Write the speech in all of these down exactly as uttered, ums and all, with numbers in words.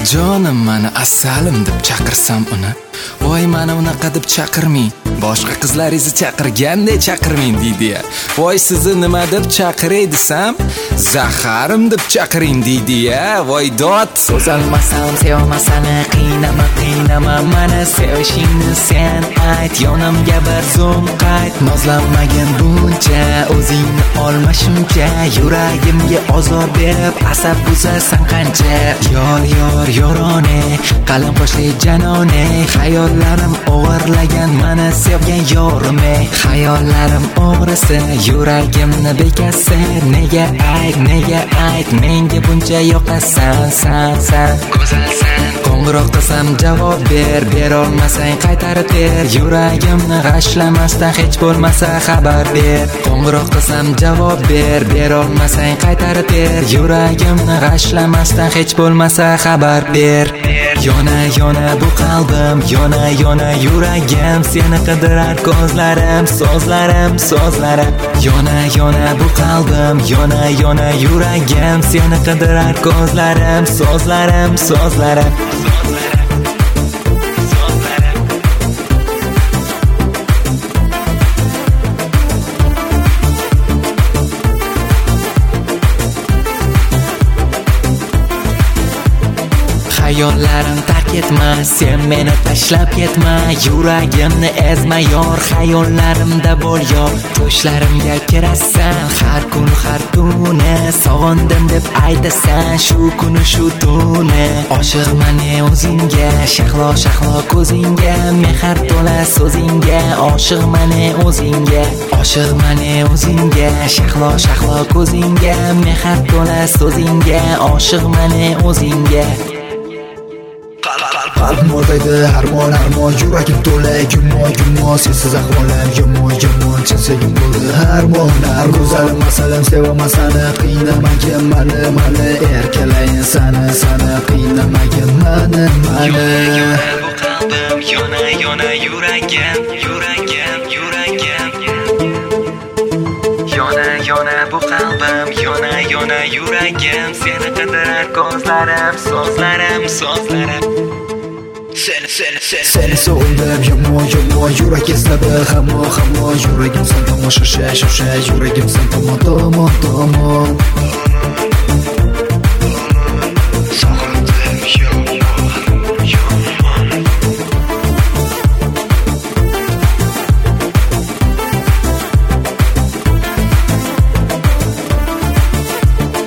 Jonim mani asalim deb chaqirsam uni, voy mana unaqa deb chaqirmang, boshqa qizlaringizni chaqirgandek chaqirmang deydi-ya. Voy sizni nima deb chaqiray desam, Zaharim deb chaqiring deydi-ya. Voy dod. So'zalmasam, sevmasam, qiynama, qiynama, mana sevishingni sen ayt, yonimga bir zum qayt. Nozlanmagin buncha, o'zingni olma shuncha, yuragimga ozor berib asab buzasan qancha. Yor yor yorone, qalin qo'shli janone, xayollarim o'g'irlagan mana sevgan yorim. Xayollarim o'g'risi, yuragimni bekasi, nega ayt, nega ayt, menga buncha yoqasan, san, san, go'zalsan. Qo'ng'iroq qilsam javob ber, berolmasang qaytarib ber, yuragimni g'ashlamasdan hech bo'lmasa xabar ber. Qo'ng'iroq qilsam javob ber, berolmasang qaytarib ber, yuragimni g'ashlamasdan hech bo'lmasa xabar ber. Yona yona bu qalbim, yona yona yuragim, seni qidirar ko'zlarim, so'zlarim, so'zlarim. Yona yona bu qalbim, yona yona yuragim, seni qidirar ko'zlarim, so'zlarim, so'zlarim. Xayollarim tark etma, sen meni tashlab ketma, yuragimni ezma yor, xayollarimda bo'l yor. Tushlarimga kirasan, har kun har kuni, sog'indim deb aytasan, shu kuni shu tuni. Oshiqman o'zingga, shahlo shahlo ko'zingga, mehr to'la so'zingga, oshiqman o'zingga. Oshiqman o'zingga, shahlo shahlo ko'zingga, mehr to'la so'zingga, oshiqman o'zingga. Qalbim o'rtaydi harmon harmon, yuragim to'la gumon gumon, sensiz ahvolim yomon yomon, chizigim bo'ldi harmon harmon. Go'zalim masalam, sevamasan, qiynamagin mani mani, erkalayin sani sani, qiynamagin mani mani. Yona bu qalbim, yona yona yuragim, yuragim, yuragim. Yona yona bu qalbim, yona yona yuragim, seni qidirar ko'zlarim, so'zlarim, so'zlarim. Seni seni seni seni so'ydim yomon yomon, yurak esladi hamon hamon, yuragim sen tomon shosha shosha, yuragim sen tomon tomon tomon. Sog'indim yomon yomon.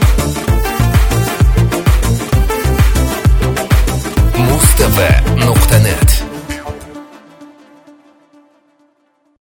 muz t v nuqta